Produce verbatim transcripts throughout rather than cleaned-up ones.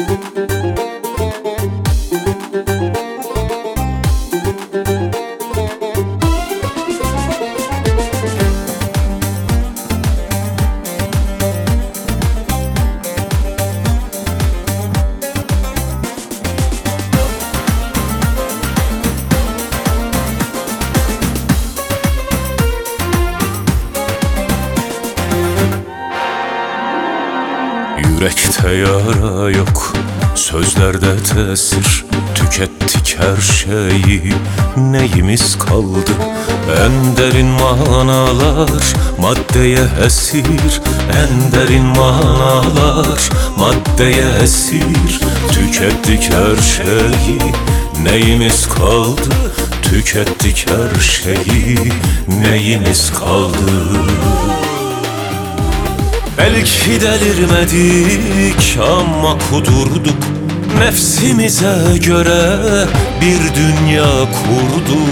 Yürekte yara yok, sözlerde tesir. Tükettik her şeyi, neyimiz kaldı? En derin manalar maddeye esir. En derin manalar maddeye esir. Tükettik her şeyi, neyimiz kaldı? Tükettik her şeyi, neyimiz kaldı? Belki delirmedik ama kudurduk. Nefsimize göre bir dünya kurduk.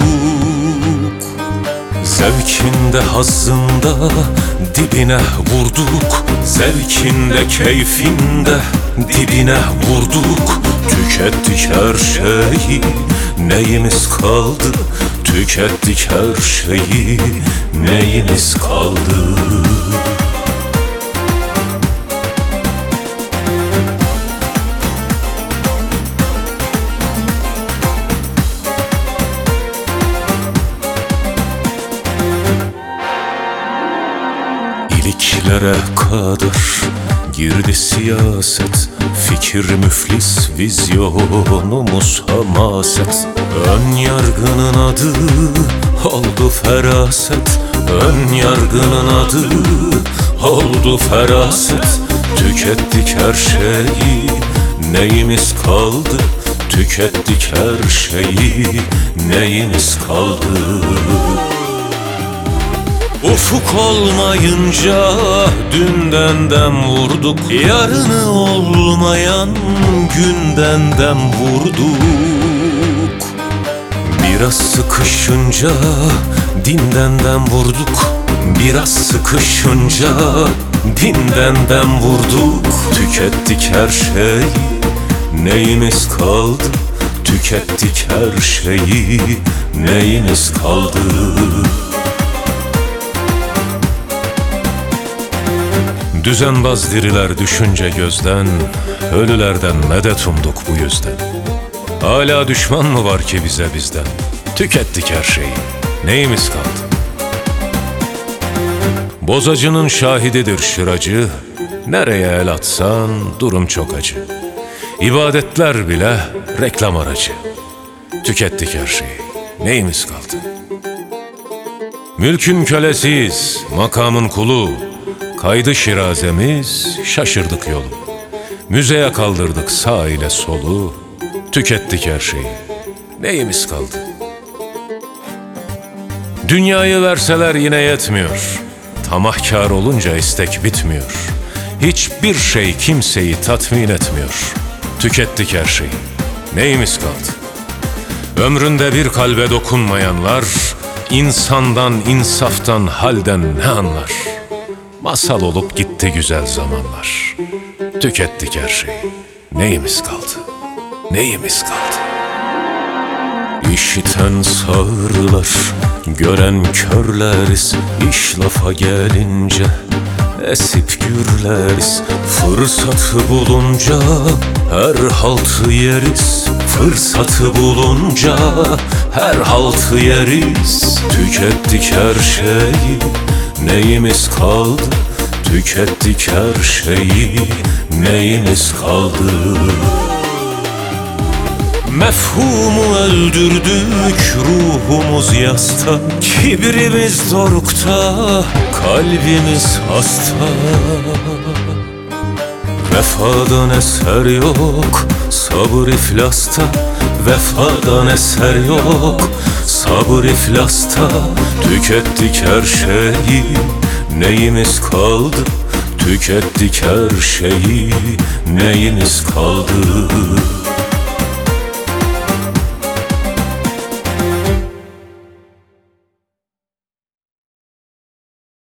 Zevkinde hazzında dibine vurduk. Zevkinde keyfinde dibine vurduk. Tükettik her şeyi, neyimiz kaldı? Tükettik her şeyi, neyimiz kaldı? İliklere kadar girdi siyaset. Fikir müflis, vizyonumuz hamaset. Ön yargının adı oldu feraset. Ön yargının adı oldu feraset. Tükettik her şeyi, neyimiz kaldı? Tükettik her şeyi, neyimiz kaldı? Ufuk olmayınca dünden dem vurduk. Yarını olmayan günden dem vurduk. Biraz sıkışınca dinden dem vurduk. Biraz sıkışınca dinden dem vurduk. Tükettik her şeyi, neyimiz kaldı? Tükettik her şeyi, neyimiz kaldı? Düzenbaz diriler düşünce gözden, ölülerden medet umduk bu yüzden. Hala düşman mı var ki bize bizden? Tükettik her şeyi, neyimiz kaldı? Bozacının şahididir şıracı. Nereye el atsan durum çok acı. İbadetler bile reklam aracı. Tükettik her şeyi, neyimiz kaldı? Mülkün kölesiyiz, makamın kulu. Kaydı şirazemiz, şaşırdık yolu. Müzeye kaldırdık sağ ile solu. Tükettik her şeyi, neyimiz kaldı? Dünyayı verseler yine yetmiyor. Tamahkar olunca istek bitmiyor. Hiçbir şey kimseyi tatmin etmiyor. Tükettik her şeyi, neyimiz kaldı? Ömründe bir kalbe dokunmayanlar, insandan, insaftan, halden ne anlar? Masal olup gitti güzel zamanlar. Tükettik her şeyi, neyimiz kaldı? Neyimiz kaldı? İşiten sağırlar, gören körleriz. İş lafa gelince esip gürleriz. Fırsatı bulunca her haltı yeriz. Fırsatı bulunca her haltı yeriz. Tükettik her şeyi, neyimiz kaldı? Tükettik her şeyi, neyimiz kaldı? Mefhumu öldürdük, ruhumuz yasta. Kibrimiz dorukta, kalbimiz hasta. Vefadan eser yok, sabır iflasta. Vefadan eser yok, sabır iflasta. Tükettik her şeyi, neyimiz kaldı? Tükettik her şeyi, neyimiz kaldı?